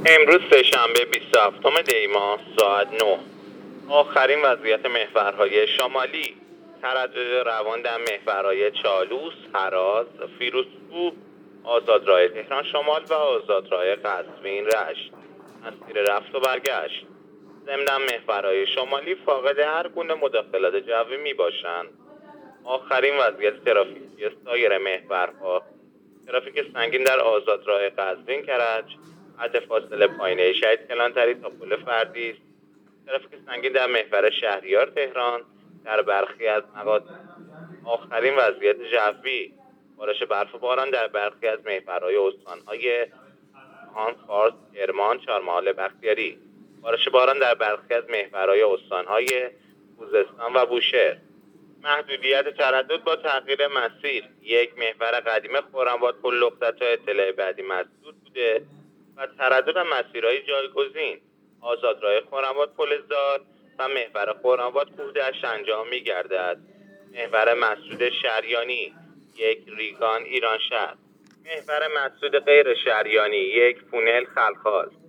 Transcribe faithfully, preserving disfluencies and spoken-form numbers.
امروز سه‌شنبه بیست و هفتم دی ماه ساعت نه. آخرین وضعیت محورهای شمالی: تردد روان در محورهای چالوس، هراز، فیروزکوه، آزادراه تهران شمال و آزادراه قزوین رشت. مسیر رفت و برگشت: ضمن محورهای شمالی فاقد هر گونه مداخلات جوی می باشند. آخرین وضعیت ترافیکی سایر محورها: ترافیک سنگین در آزادراه قزوین کرج، حد فاصله پایینه شهید کلانتری تا پل فردیس. ترافیک سنگین در محور شهریار تهران در برخی از مقاطع. آخرین وضعیت جوی: بارش برف و باران در برخی از محورهای استانهای اصفهان، فارس، کرمان، چهارمحال بختیاری. بارش باران در برخی از محورهای استانهای خوزستان و بوشهر. محدودیت تردد با تغییر مسیر: یک، محور قدیم خرم‌آباد پل لخت تا اطلاع بعدی مسدود بوده و تردد مسیرهای جایگزین: آزادراه خرم‌آباد پل زار و محور خرم‌آباد کوه‌دشت انجام می‌گردد. محور مسدود شریانی: یک، ریگان ایران شهر. محور مسدود غیر شریانی: یک، پونل خلخال.